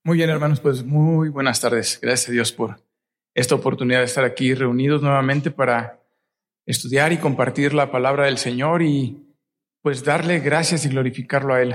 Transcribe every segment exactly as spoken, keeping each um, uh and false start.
Muy bien, hermanos, pues muy buenas tardes. Gracias a Dios por esta oportunidad de estar aquí reunidos nuevamente para estudiar y compartir la palabra del Señor y pues darle gracias y glorificarlo a Él.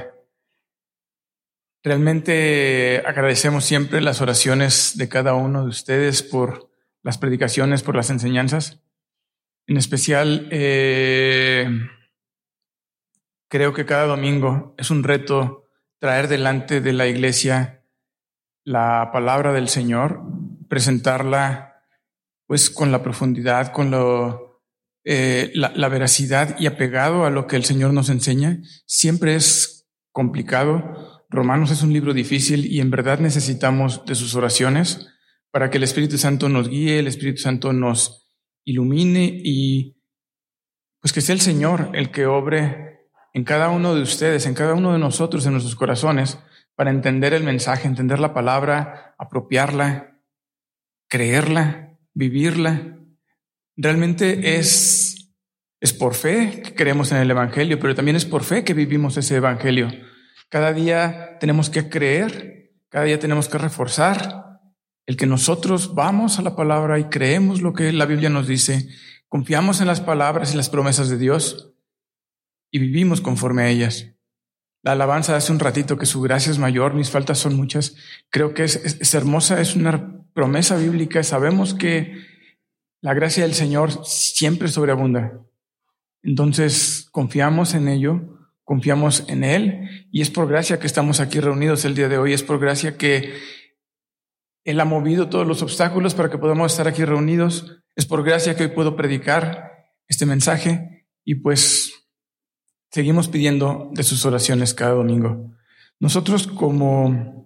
Realmente agradecemos siempre las oraciones de cada uno de ustedes por las predicaciones, por las enseñanzas. En especial, eh, creo que cada domingo es un reto traer delante de la iglesia la palabra del Señor, presentarla pues con la profundidad, con lo, eh, la, la veracidad y apegado a lo que el Señor nos enseña. Siempre es complicado. Romanos es un libro difícil y en verdad necesitamos de sus oraciones para que el Espíritu Santo nos guíe, el Espíritu Santo nos ilumine y pues que sea el Señor el que obre en cada uno de ustedes, en cada uno de nosotros, en nuestros corazones, para entender el mensaje, entender la palabra, apropiarla, creerla, vivirla. Realmente es, es por fe que creemos en el Evangelio, pero también es por fe que vivimos ese Evangelio. Cada día tenemos que creer, cada día tenemos que reforzar el que nosotros vamos a la palabra y creemos lo que la Biblia nos dice, confiamos en las palabras y las promesas de Dios y vivimos conforme a ellas. La alabanza hace un ratito que su gracia es mayor, mis faltas son muchas. Creo que es, es, es hermosa, es una promesa bíblica. Sabemos que la gracia del Señor siempre sobreabunda. Entonces confiamos en ello, confiamos en Él y es por gracia que estamos aquí reunidos el día de hoy. Es por gracia que Él ha movido todos los obstáculos para que podamos estar aquí reunidos. Es por gracia que hoy puedo predicar este mensaje y pues seguimos pidiendo de sus oraciones cada domingo. Nosotros como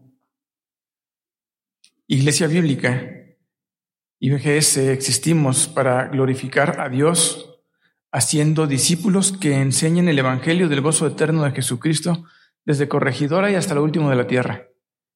Iglesia Bíblica, I B G S, existimos para glorificar a Dios, haciendo discípulos que enseñen el Evangelio del gozo eterno de Jesucristo desde Corregidora y hasta lo último de la tierra.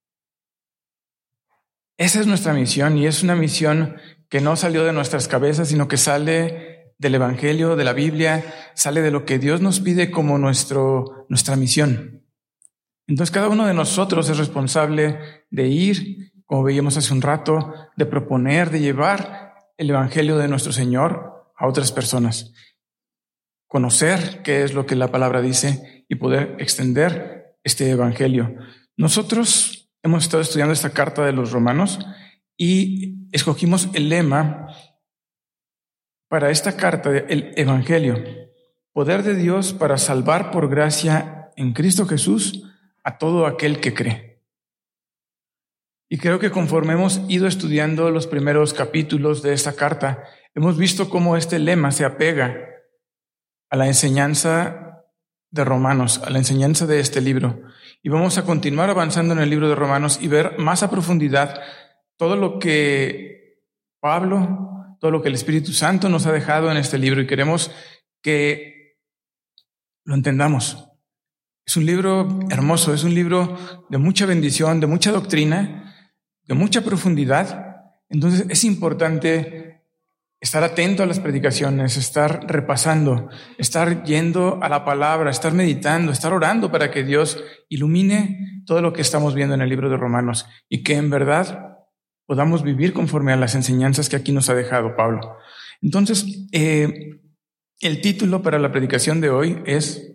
Esa es nuestra misión y es una misión que no salió de nuestras cabezas, sino que sale del Evangelio, de la Biblia, sale de lo que Dios nos pide como nuestro, nuestra misión. Entonces cada uno de nosotros es responsable de ir, como veíamos hace un rato, de proponer, de llevar el Evangelio de nuestro Señor a otras personas. Conocer qué es lo que la palabra dice y poder extender este Evangelio. Nosotros hemos estado estudiando esta carta de los Romanos y escogimos el lema para esta carta, el Evangelio, poder de Dios para salvar por gracia en Cristo Jesús a todo aquel que cree. Y creo que conforme hemos ido estudiando los primeros capítulos de esta carta, hemos visto cómo este lema se apega a la enseñanza de Romanos, a la enseñanza de este libro. Y vamos a continuar avanzando en el libro de Romanos y ver más a profundidad todo lo que Pablo, todo lo que el Espíritu Santo nos ha dejado en este libro y queremos que lo entendamos. Es un libro hermoso, es un libro de mucha bendición, de mucha doctrina, de mucha profundidad. Entonces es importante estar atento a las predicaciones, estar repasando, estar yendo a la palabra, estar meditando, estar orando para que Dios ilumine todo lo que estamos viendo en el libro de Romanos y que en verdad podamos vivir conforme a las enseñanzas que aquí nos ha dejado Pablo. Entonces, eh, el título para la predicación de hoy es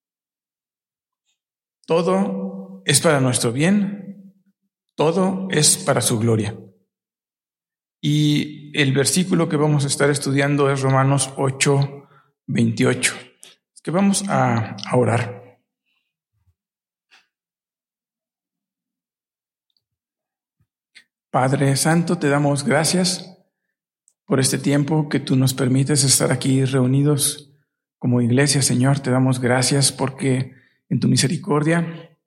Todo es para nuestro bien, todo es para su gloria. Y el versículo que vamos a estar estudiando es Romanos ocho, veintiocho. Es que vamos a, a orar. Padre Santo, te damos gracias por este tiempo que tú nos permites estar aquí reunidos como iglesia, Señor. Te damos gracias porque en tu misericordia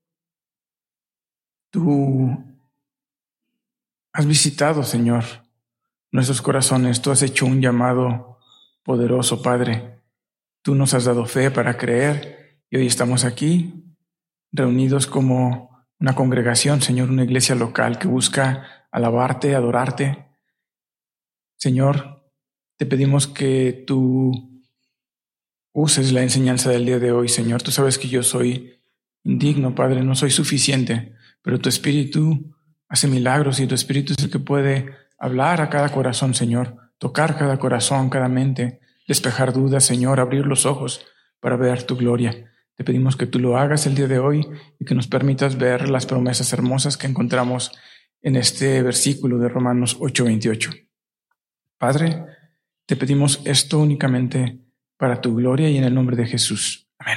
tú has visitado, Señor, nuestros corazones. Tú has hecho un llamado poderoso, Padre. Tú nos has dado fe para creer y hoy estamos aquí reunidos como una congregación, Señor, una iglesia local que busca alabarte, adorarte. Señor, te pedimos que tú uses la enseñanza del día de hoy, Señor. Tú sabes que yo soy indigno, Padre, no soy suficiente, pero tu Espíritu hace milagros y tu Espíritu es el que puede hablar a cada corazón, Señor, tocar cada corazón, cada mente, despejar dudas, Señor, abrir los ojos para ver tu gloria. Te pedimos que tú lo hagas el día de hoy y que nos permitas ver las promesas hermosas que encontramos en este versículo de Romanos ocho veintiocho. Padre, te pedimos esto únicamente para tu gloria y en el nombre de Jesús. Amén.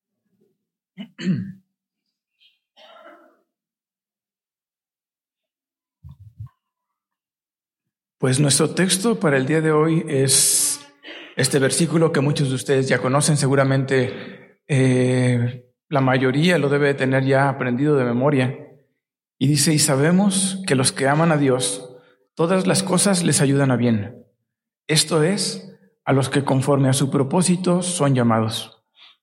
Pues nuestro texto para el día de hoy es este versículo que muchos de ustedes ya conocen, seguramente eh, la mayoría lo debe de tener ya aprendido de memoria. Y dice, y sabemos que los que aman a Dios, todas las cosas les ayudan a bien. Esto es, a los que conforme a su propósito son llamados.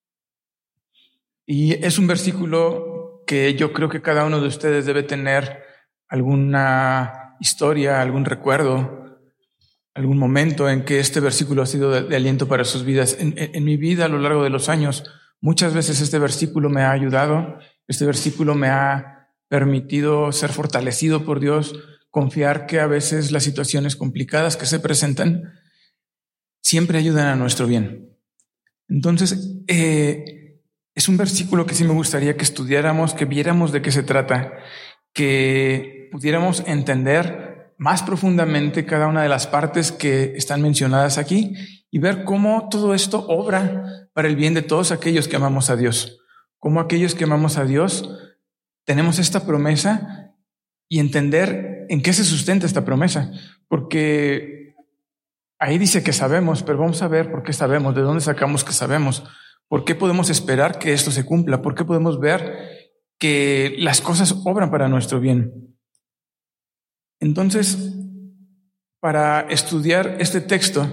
Y es un versículo que yo creo que cada uno de ustedes debe tener alguna historia, algún recuerdo, algún momento en que este versículo ha sido de, de aliento para sus vidas. En, en, en mi vida a lo largo de los años, muchas veces este versículo me ha ayudado, este versículo me ha permitido ser fortalecido por Dios, confiar que a veces las situaciones complicadas que se presentan siempre ayudan a nuestro bien. Entonces, eh, es un versículo que sí me gustaría que estudiáramos, que viéramos de qué se trata, que pudiéramos entender más profundamente cada una de las partes que están mencionadas aquí y ver cómo todo esto obra para el bien de todos aquellos que amamos a Dios. Cómo aquellos que amamos a Dios tenemos esta promesa y entender en qué se sustenta esta promesa. Porque ahí dice que sabemos, pero vamos a ver por qué sabemos, de dónde sacamos que sabemos, por qué podemos esperar que esto se cumpla, por qué podemos ver que las cosas obran para nuestro bien. Entonces, para estudiar este texto,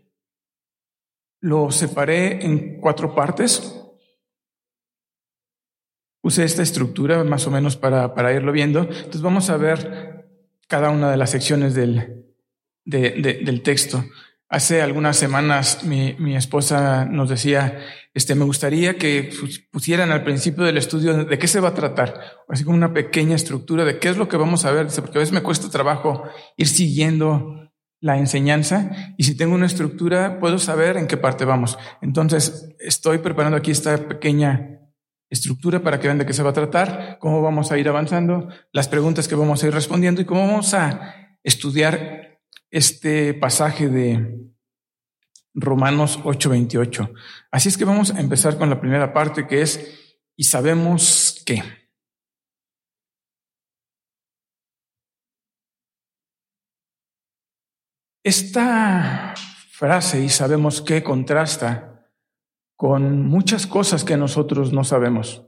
lo separé en cuatro partes. Puse esta estructura más o menos para, para irlo viendo. Entonces vamos a ver cada una de las secciones del, de, de, del texto. Hace algunas semanas mi, mi esposa nos decía, este, me gustaría que pusieran al principio del estudio de qué se va a tratar, así como una pequeña estructura de qué es lo que vamos a ver. Dice, porque a veces me cuesta trabajo ir siguiendo la enseñanza y si tengo una estructura puedo saber en qué parte vamos. Entonces estoy preparando aquí esta pequeña estructura para que vean de qué se va a tratar, cómo vamos a ir avanzando, las preguntas que vamos a ir respondiendo y cómo vamos a estudiar este pasaje de Romanos ocho veintiocho. Así es que vamos a empezar con la primera parte, que es, y sabemos que. Esta frase, y sabemos que, contrasta con muchas cosas que nosotros no sabemos.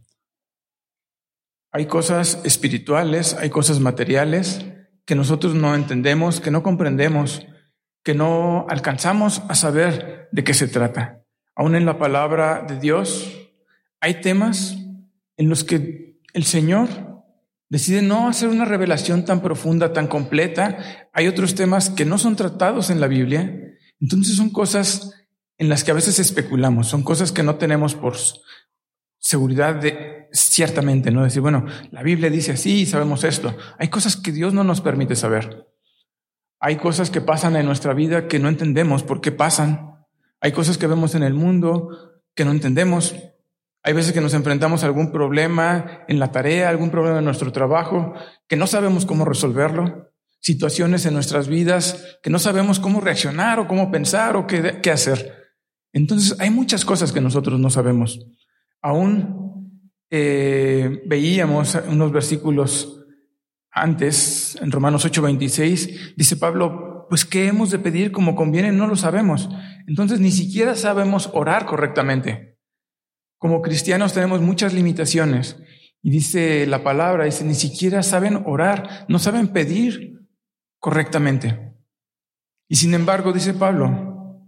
Hay cosas espirituales, hay cosas materiales que nosotros no entendemos, que no comprendemos, que no alcanzamos a saber de qué se trata. Aún en la palabra de Dios hay temas en los que el Señor decide no hacer una revelación tan profunda, tan completa. Hay otros temas que no son tratados en la Biblia. Entonces son cosas en las que a veces especulamos, son cosas que no tenemos por seguridad de ciertamente, ¿no? Decir, bueno, la Biblia dice así y sabemos esto. Hay cosas que Dios no nos permite saber. Hay cosas que pasan en nuestra vida que no entendemos por qué pasan. Hay cosas que vemos en el mundo que no entendemos. Hay veces que nos enfrentamos a algún problema en la tarea, algún problema en nuestro trabajo, que no sabemos cómo resolverlo. Situaciones en nuestras vidas que no sabemos cómo reaccionar o cómo pensar o qué, qué hacer. Entonces hay muchas cosas que nosotros no sabemos. Aún eh, veíamos unos versículos antes, en Romanos ocho veintiséis, dice Pablo, pues ¿qué hemos de pedir como conviene? No lo sabemos. Entonces ni siquiera sabemos orar correctamente. Como cristianos tenemos muchas limitaciones. Y dice la palabra, dice, ni siquiera saben orar, no saben pedir correctamente. Y sin embargo, dice Pablo,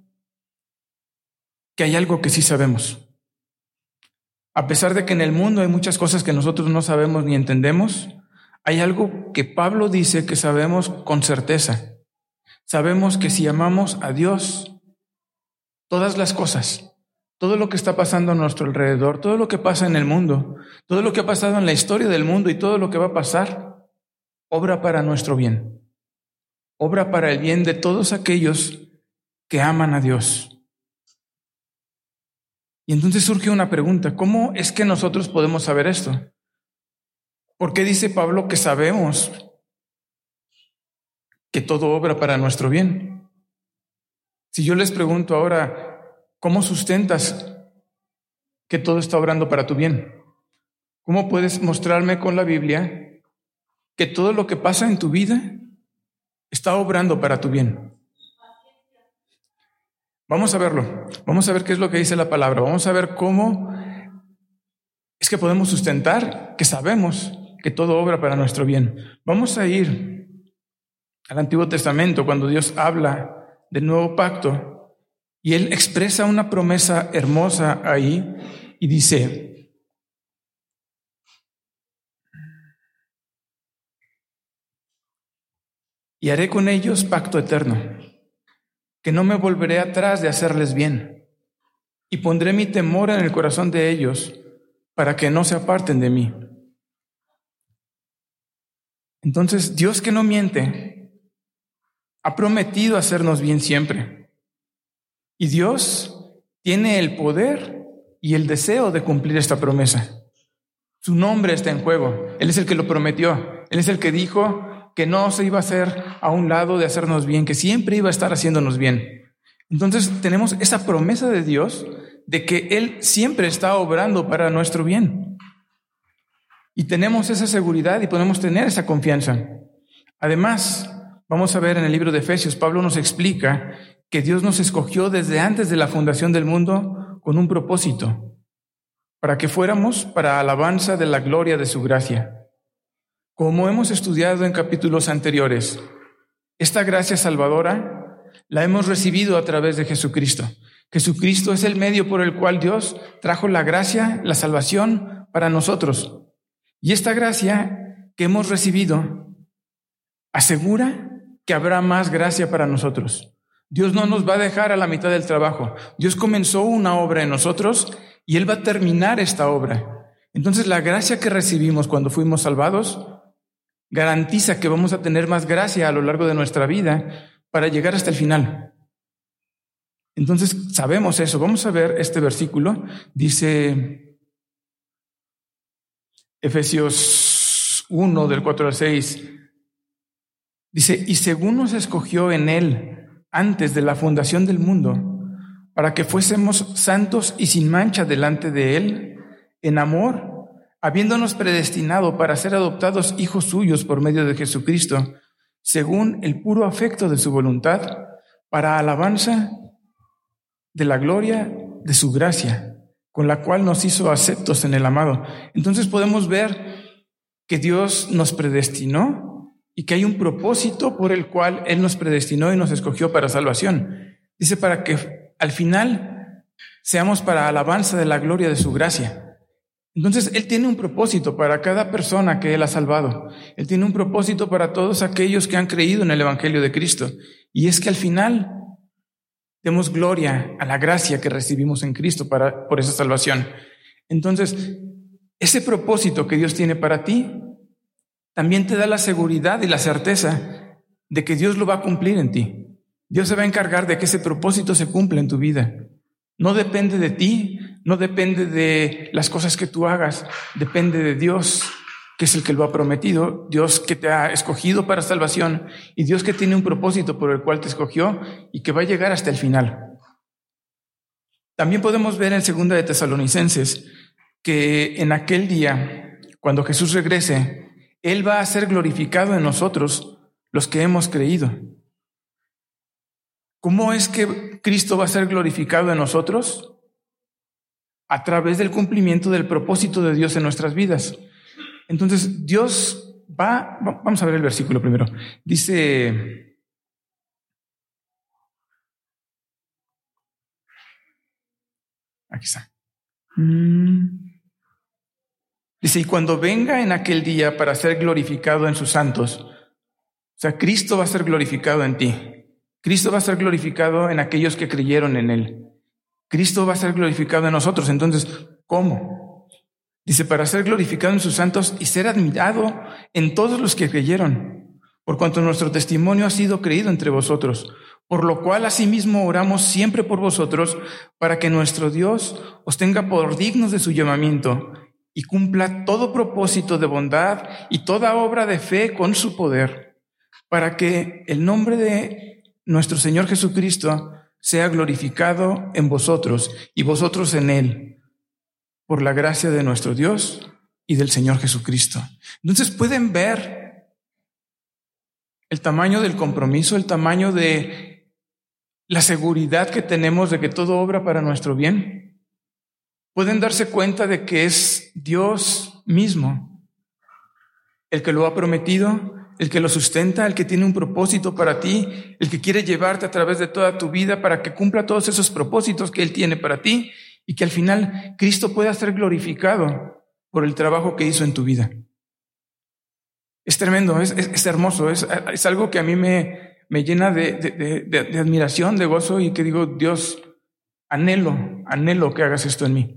que hay algo que sí sabemos. A pesar de que en el mundo hay muchas cosas que nosotros no sabemos ni entendemos, hay algo que Pablo dice que sabemos con certeza. Sabemos que si amamos a Dios, todas las cosas, todo lo que está pasando a nuestro alrededor, todo lo que pasa en el mundo, todo lo que ha pasado en la historia del mundo y todo lo que va a pasar, obra para nuestro bien. Obra para el bien de todos aquellos que aman a Dios. Y entonces surge una pregunta: ¿cómo es que nosotros podemos saber esto? ¿Por qué dice Pablo que sabemos que todo obra para nuestro bien? Si yo les pregunto ahora, ¿cómo sustentas que todo está obrando para tu bien? ¿Cómo puedes mostrarme con la Biblia que todo lo que pasa en tu vida está obrando para tu bien? Vamos a verlo. Vamos a ver qué es lo que dice la palabra. Vamos a ver cómo es que podemos sustentar que sabemos que todo obra para nuestro bien. Vamos a ir al Antiguo Testamento cuando Dios habla del nuevo pacto y Él expresa una promesa hermosa ahí y dice: y haré con ellos pacto eterno, que no me volveré atrás de hacerles bien, y pondré mi temor en el corazón de ellos para que no se aparten de mí. Entonces, Dios, que no miente, ha prometido hacernos bien siempre. Y Dios tiene el poder y el deseo de cumplir esta promesa. Su nombre está en juego. Él es el que lo prometió. Él es el que dijo que no se iba a hacer a un lado de hacernos bien, que siempre iba a estar haciéndonos bien. Entonces tenemos esa promesa de Dios de que Él siempre está obrando para nuestro bien. Y tenemos esa seguridad y podemos tener esa confianza. Además, vamos a ver en el libro de Efesios, Pablo nos explica que Dios nos escogió desde antes de la fundación del mundo con un propósito, para que fuéramos para alabanza de la gloria de su gracia. Como hemos estudiado en capítulos anteriores, esta gracia salvadora la hemos recibido a través de Jesucristo. Jesucristo es el medio por el cual Dios trajo la gracia, la salvación para nosotros. Y esta gracia que hemos recibido asegura que habrá más gracia para nosotros. Dios no nos va a dejar a la mitad del trabajo. Dios comenzó una obra en nosotros y Él va a terminar esta obra. Entonces, la gracia que recibimos cuando fuimos salvados garantiza que vamos a tener más gracia a lo largo de nuestra vida para llegar hasta el final. Entonces, sabemos eso. Vamos a ver este versículo. Dice Efesios uno, del cuatro al seis. Dice: y según nos escogió en Él antes de la fundación del mundo, para que fuésemos santos y sin mancha delante de Él, en amor, habiéndonos predestinado para ser adoptados hijos suyos por medio de Jesucristo, según el puro afecto de su voluntad, para alabanza de la gloria de su gracia, con la cual nos hizo aceptos en el amado. Entonces podemos ver que Dios nos predestinó y que hay un propósito por el cual Él nos predestinó y nos escogió para salvación. Dice, para que al final seamos para alabanza de la gloria de su gracia. Entonces, Él tiene un propósito para cada persona que Él ha salvado. Él tiene un propósito para todos aquellos que han creído en el Evangelio de Cristo. Y es que al final demos gloria a la gracia que recibimos en Cristo para, por esa salvación. Entonces, ese propósito que Dios tiene para ti también te da la seguridad y la certeza de que Dios lo va a cumplir en ti. Dios se va a encargar de que ese propósito se cumpla en tu vida. No depende de ti, no depende de las cosas que tú hagas, depende de Dios, que es el que lo ha prometido, Dios que te ha escogido para salvación y Dios que tiene un propósito por el cual te escogió y que va a llegar hasta el final. También podemos ver en Segunda de Tesalonicenses que en aquel día, cuando Jesús regrese, Él va a ser glorificado en nosotros, los que hemos creído. ¿Cómo es que Cristo va a ser glorificado en nosotros? A través del cumplimiento del propósito de Dios en nuestras vidas. Entonces, Dios va, vamos a ver el versículo primero. Dice, aquí está. Dice, y cuando venga en aquel día para ser glorificado en sus santos, o sea, Cristo va a ser glorificado en ti. Cristo va a ser glorificado en aquellos que creyeron en Él. Cristo va a ser glorificado en nosotros. Entonces, ¿cómo? Dice, para ser glorificado en sus santos y ser admirado en todos los que creyeron, por cuanto nuestro testimonio ha sido creído entre vosotros, por lo cual asimismo oramos siempre por vosotros, para que nuestro Dios os tenga por dignos de su llamamiento y cumpla todo propósito de bondad y toda obra de fe con su poder, para que el nombre de nuestro Señor Jesucristo sea glorificado en vosotros y vosotros en Él, por la gracia de nuestro Dios y del Señor Jesucristo. Entonces pueden ver el tamaño del compromiso, el tamaño de la seguridad que tenemos de que todo obra para nuestro bien. Pueden darse cuenta de que es Dios mismo el que lo ha prometido, el que lo sustenta, el que tiene un propósito para ti, el que quiere llevarte a través de toda tu vida para que cumpla todos esos propósitos que Él tiene para ti y que al final Cristo pueda ser glorificado por el trabajo que hizo en tu vida. Es tremendo, es, es, es hermoso, es, es algo que a mí me, me llena de, de, de, de admiración, de gozo y que digo, Dios, anhelo, anhelo que hagas esto en mí.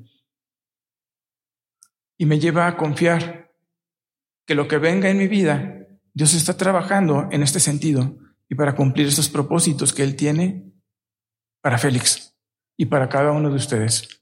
Y me lleva a confiar que lo que venga en mi vida, Dios está trabajando en este sentido y para cumplir esos propósitos que Él tiene para Félix y para cada uno de ustedes.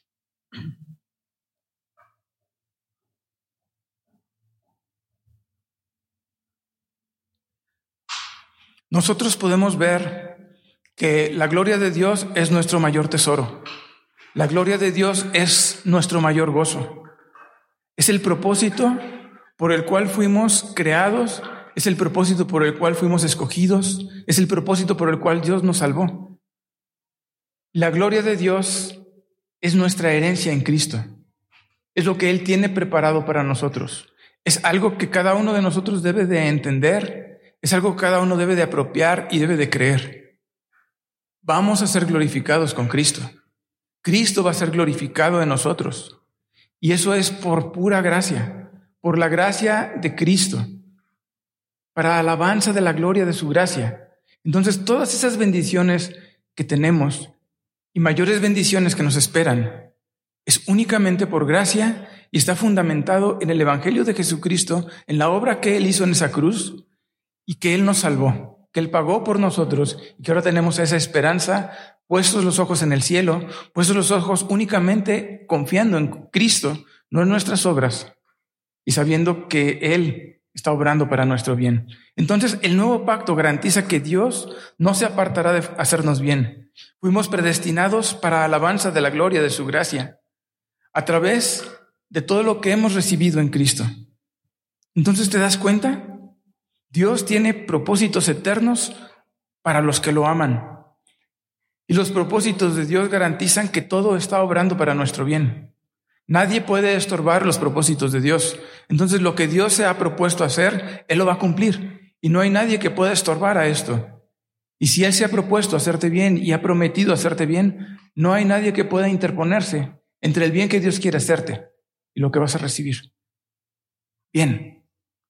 Nosotros podemos ver que la gloria de Dios es nuestro mayor tesoro. La gloria de Dios es nuestro mayor gozo. Es el propósito por el cual fuimos creados, es el propósito por el cual fuimos escogidos, es el propósito por el cual Dios nos salvó. La gloria de Dios es nuestra herencia en Cristo. Es lo que Él tiene preparado para nosotros. Es algo que cada uno de nosotros debe de entender, es algo que cada uno debe de apropiar y debe de creer. Vamos a ser glorificados con Cristo. Cristo va a ser glorificado en nosotros. Y eso es por pura gracia, por la gracia de Cristo, para alabanza de la gloria de su gracia. Entonces, todas esas bendiciones que tenemos y mayores bendiciones que nos esperan es únicamente por gracia y está fundamentado en el Evangelio de Jesucristo, en la obra que Él hizo en esa cruz y que Él nos salvó, que Él pagó por nosotros y que ahora tenemos esa esperanza, puestos los ojos en el cielo, puestos los ojos únicamente confiando en Cristo, no en nuestras obras, y sabiendo que Él está obrando para nuestro bien. Entonces, el nuevo pacto garantiza que Dios no se apartará de hacernos bien. Fuimos predestinados para alabanza de la gloria de su gracia, a través de todo lo que hemos recibido en Cristo. Entonces, ¿te das cuenta? Dios tiene propósitos eternos para los que lo aman. Y los propósitos de Dios garantizan que todo está obrando para nuestro bien. Nadie puede estorbar los propósitos de Dios. Entonces, lo que Dios se ha propuesto hacer, Él lo va a cumplir. Y no hay nadie que pueda estorbar a esto. Y si Él se ha propuesto hacerte bien y ha prometido hacerte bien, no hay nadie que pueda interponerse entre el bien que Dios quiere hacerte y lo que vas a recibir. Bien.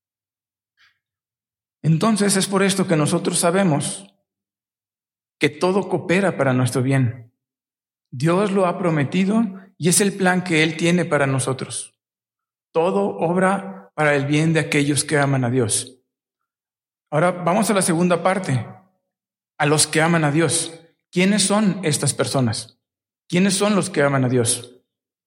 Entonces, es por esto que nosotros sabemos que todo coopera para nuestro bien. Dios lo ha prometido y es el plan que Él tiene para nosotros. Todo obra para el bien de aquellos que aman a Dios. Ahora vamos a la segunda parte, a los que aman a Dios. ¿Quiénes son estas personas? ¿Quiénes son los que aman a Dios?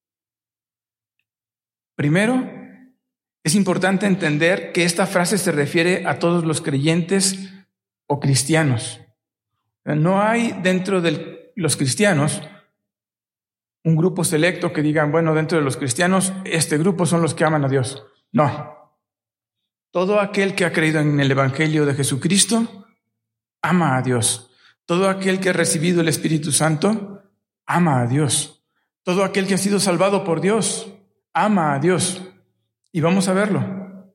Primero, es importante entender que esta frase se refiere a todos los creyentes o cristianos. No hay dentro de los cristianos un grupo selecto que digan, bueno, dentro de los cristianos, este grupo son los que aman a Dios. No. Todo aquel que ha creído en el Evangelio de Jesucristo ama a Dios. Todo aquel que ha recibido el Espíritu Santo ama a Dios. Todo aquel que ha sido salvado por Dios ama a Dios. Y vamos a verlo.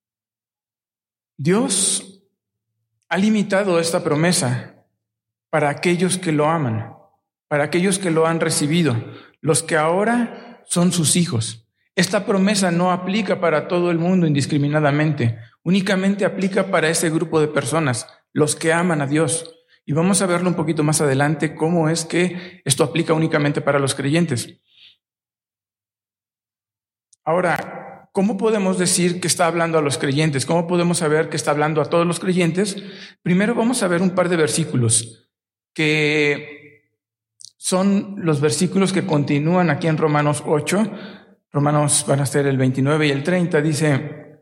Dios ha limitado esta promesa para aquellos que lo aman, para aquellos que lo han recibido, los que ahora son sus hijos. Esta promesa no aplica para todo el mundo indiscriminadamente, únicamente aplica para ese grupo de personas, los que aman a Dios. Y vamos a verlo un poquito más adelante, cómo es que esto aplica únicamente para los creyentes. Ahora, ¿cómo podemos decir que está hablando a los creyentes? ¿Cómo podemos saber que está hablando a todos los creyentes? Primero vamos a ver un par de versículos que son los versículos que continúan aquí en Romanos ocho. Romanos van a ser el veintinueve y el treinta. Dice: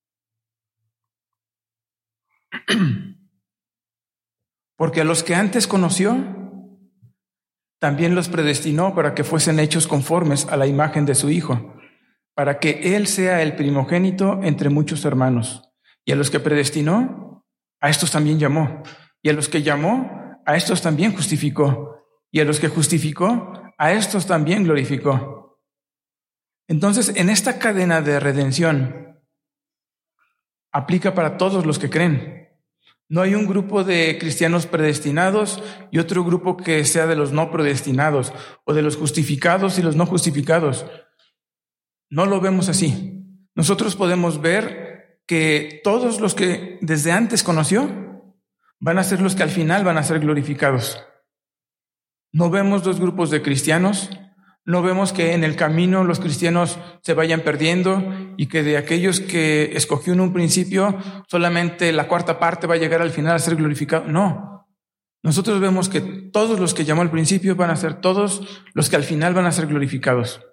porque a los que antes conoció, también los predestinó para que fuesen hechos conformes a la imagen de su Hijo, para que Él sea el primogénito entre muchos hermanos. Y a los que predestinó, a estos también llamó. Y a los que llamó, a estos también justificó. Y a los que justificó, a estos también glorificó. Entonces, en esta cadena de redención, aplica para todos los que creen. No hay un grupo de cristianos predestinados y otro grupo que sea de los no predestinados, o de los justificados y los no justificados. No lo vemos así. Nosotros podemos ver que todos los que desde antes conoció van a ser los que al final van a ser glorificados. No vemos dos grupos de cristianos. No vemos que en el camino los cristianos se vayan perdiendo y que de aquellos que escogió en un principio solamente la cuarta parte va a llegar al final a ser glorificado. No. Nosotros vemos que todos los que llamó al principio van a ser todos los que al final van a ser glorificados.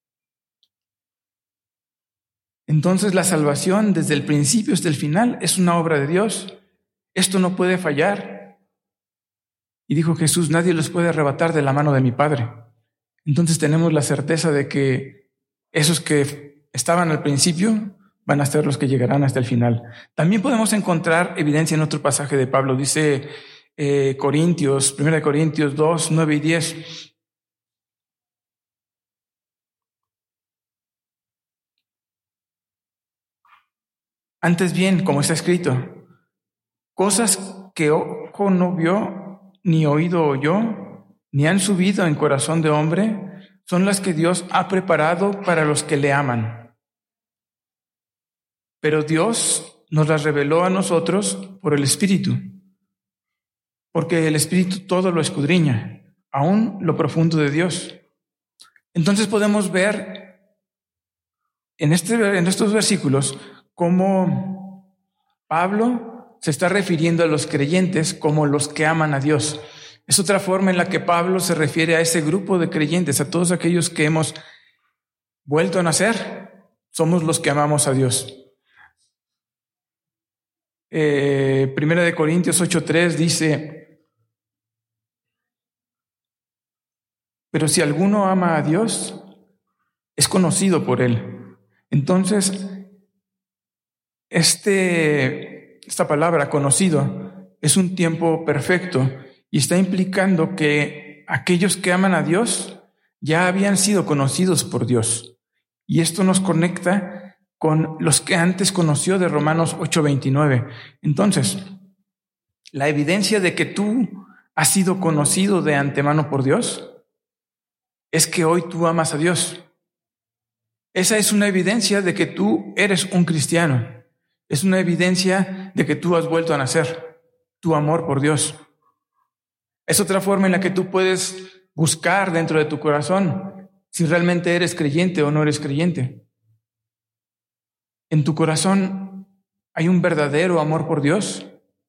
Entonces la salvación desde el principio hasta el final es una obra de Dios. Esto no puede fallar. Y dijo Jesús: nadie los puede arrebatar de la mano de mi Padre. Entonces tenemos la certeza de que esos que estaban al principio van a ser los que llegarán hasta el final. También podemos encontrar evidencia en otro pasaje de Pablo. Dice eh, Corintios, primera de Corintios dos, nueve y diez. Antes bien, como está escrito, cosas que ojo no vio, ni oído oyó, ni han subido en corazón de hombre, son las que Dios ha preparado para los que le aman. Pero Dios nos las reveló a nosotros por el Espíritu, porque el Espíritu todo lo escudriña, aún lo profundo de Dios. Entonces podemos ver en, este, en estos versículos cómo Pablo se está refiriendo a los creyentes como los que aman a Dios. Es otra forma en la que Pablo se refiere a ese grupo de creyentes, a todos aquellos que hemos vuelto a nacer. Somos los que amamos a Dios. Eh, Primera de Corintios ocho tres dice: pero si alguno ama a Dios, es conocido por Él. Entonces, este, esta palabra conocido es un tiempo perfecto. Y está implicando que aquellos que aman a Dios ya habían sido conocidos por Dios. Y esto nos conecta con los que antes conoció de Romanos ocho veintinueve. Entonces, la evidencia de que tú has sido conocido de antemano por Dios es que hoy tú amas a Dios. Esa es una evidencia de que tú eres un cristiano. Es una evidencia de que tú has vuelto a nacer. Tu amor por Dios. Es otra forma en la que tú puedes buscar dentro de tu corazón si realmente eres creyente o no eres creyente. ¿En tu corazón hay un verdadero amor por Dios?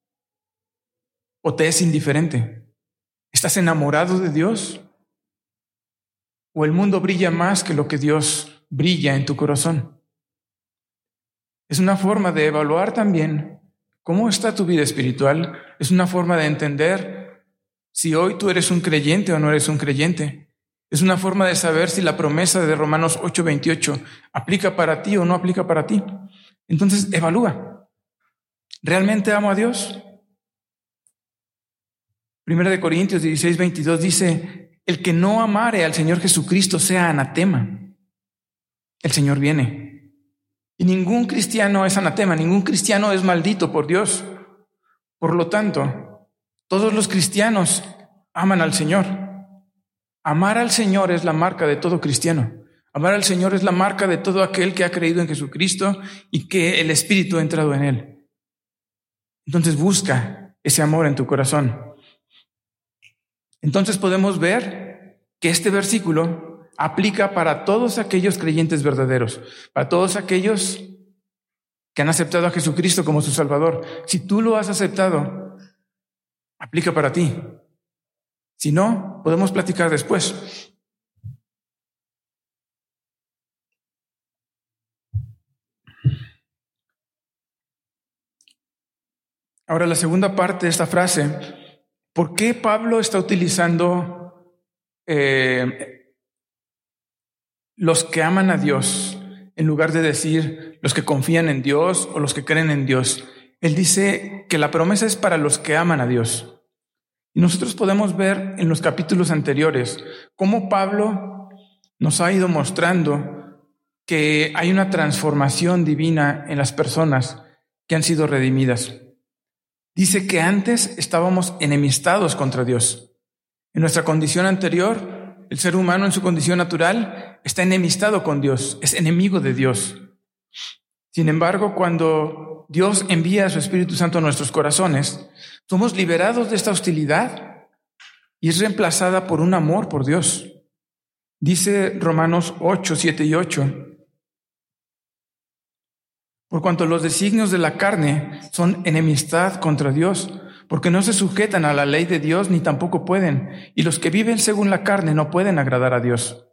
¿O te es indiferente? ¿Estás enamorado de Dios? ¿O el mundo brilla más que lo que Dios brilla en tu corazón? Es una forma de evaluar también cómo está tu vida espiritual. Es una forma de entender si hoy tú eres un creyente o no eres un creyente. Es una forma de saber si la promesa de Romanos ocho veintiocho aplica para ti o no aplica para ti. Entonces, evalúa. ¿Realmente amo a Dios? Primera de Corintios dieciséis veintidós dice: el que no amare al Señor Jesucristo sea anatema. El Señor viene. Y ningún cristiano es anatema, ningún cristiano es maldito por Dios. Por lo tanto, todos los cristianos aman al Señor. Amar al Señor es la marca de todo cristiano. Amar al Señor es la marca de todo aquel que ha creído en Jesucristo y que el Espíritu ha entrado en él. Entonces busca ese amor en tu corazón. Entonces podemos ver que este versículo aplica para todos aquellos creyentes verdaderos, para todos aquellos que han aceptado a Jesucristo como su Salvador. Si tú lo has aceptado, aplica para ti. Si no, podemos platicar después. Ahora, la segunda parte de esta frase, ¿por qué Pablo está utilizando eh, los que aman a Dios en lugar de decir los que confían en Dios o los que creen en Dios? Él dice que la promesa es para los que aman a Dios. Y nosotros podemos ver en los capítulos anteriores cómo Pablo nos ha ido mostrando que hay una transformación divina en las personas que han sido redimidas. Dice que antes estábamos enemistados contra Dios. En nuestra condición anterior, el ser humano en su condición natural está enemistado con Dios, es enemigo de Dios. Sin embargo, cuando Dios envía a su Espíritu Santo a nuestros corazones, somos liberados de esta hostilidad y es reemplazada por un amor por Dios. Dice Romanos ocho, siete y ocho. Por cuanto los designios de la carne son enemistad contra Dios, porque no se sujetan a la ley de Dios ni tampoco pueden, y los que viven según la carne no pueden agradar a Dios.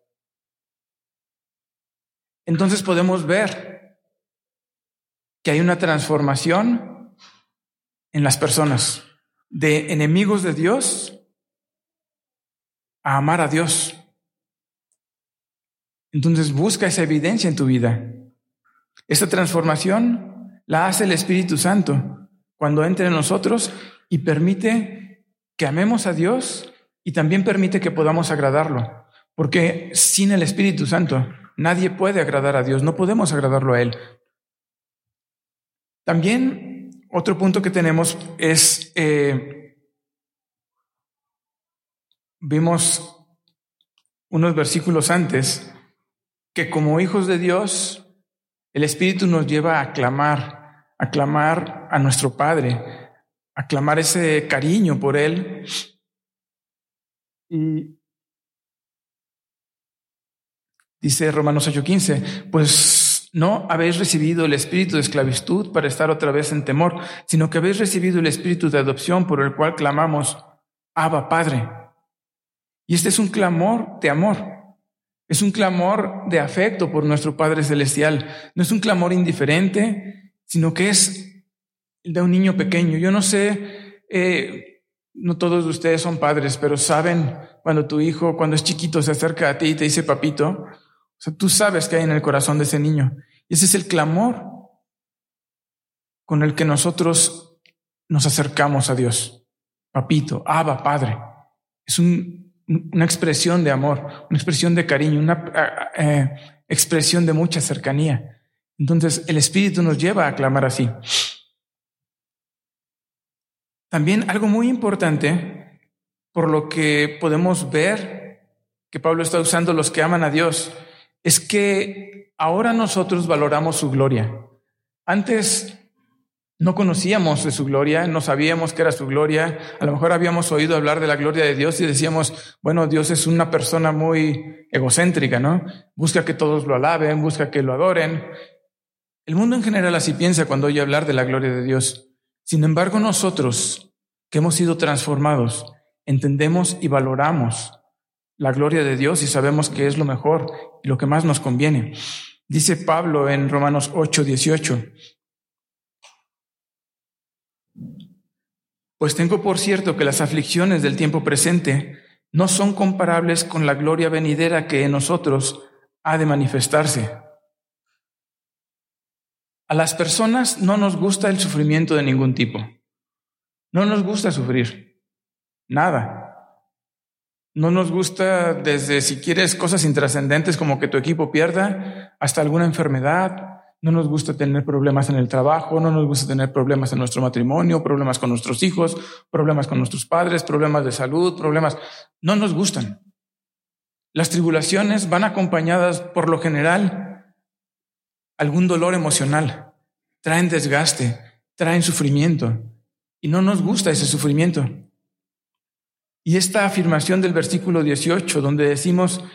Entonces podemos ver que hay una transformación en las personas, de enemigos de Dios a amar a Dios. Entonces busca esa evidencia en tu vida. Esta transformación la hace el Espíritu Santo cuando entra en nosotros y permite que amemos a Dios y también permite que podamos agradarlo. Porque sin el Espíritu Santo nadie puede agradar a Dios, no podemos agradarlo a Él. También otro punto que tenemos es, eh, vimos unos versículos antes, que como hijos de Dios, el Espíritu nos lleva a clamar, a clamar a nuestro Padre, a clamar ese cariño por Él. Y dice Romanos ocho quince, pues no habéis recibido el espíritu de esclavitud para estar otra vez en temor, sino que habéis recibido el espíritu de adopción por el cual clamamos, Abba, Padre. Y este es un clamor de amor. Es un clamor de afecto por nuestro Padre Celestial. No es un clamor indiferente, sino que es el de un niño pequeño. Yo no sé, eh, no todos de ustedes son padres, pero saben cuando tu hijo, cuando es chiquito, se acerca a ti y te dice papito. O sea, tú sabes qué hay en el corazón de ese niño. Y ese es el clamor con el que nosotros nos acercamos a Dios. Papito, Abba, Padre. Es un una expresión de amor, una expresión de cariño, una eh, expresión de mucha cercanía. Entonces, el Espíritu nos lleva a clamar así. También algo muy importante, por lo que podemos ver que Pablo está usando los que aman a Dios, es que ahora nosotros valoramos su gloria. Antes no conocíamos de su gloria, no sabíamos qué era su gloria. A lo mejor habíamos oído hablar de la gloria de Dios y decíamos, bueno, Dios es una persona muy egocéntrica, ¿no? Busca que todos lo alaben, busca que lo adoren. El mundo en general así piensa cuando oye hablar de la gloria de Dios. Sin embargo, nosotros, que hemos sido transformados, entendemos y valoramos la gloria de Dios y sabemos que es lo mejor y lo que más nos conviene. Dice Pablo en Romanos ocho, dieciocho, pues tengo por cierto que las aflicciones del tiempo presente no son comparables con la gloria venidera que en nosotros ha de manifestarse. A las personas no nos gusta el sufrimiento de ningún tipo. No nos gusta sufrir. Nada. No nos gusta desde, si quieres, cosas intrascendentes como que tu equipo pierda, hasta alguna enfermedad. No nos gusta tener problemas en el trabajo, no nos gusta tener problemas en nuestro matrimonio, problemas con nuestros hijos, problemas con nuestros padres, problemas de salud, problemas... No nos gustan. Las tribulaciones van acompañadas, por lo general, algún dolor emocional. Traen desgaste, traen sufrimiento. Y no nos gusta ese sufrimiento. Y esta afirmación del versículo dieciocho, donde decimos,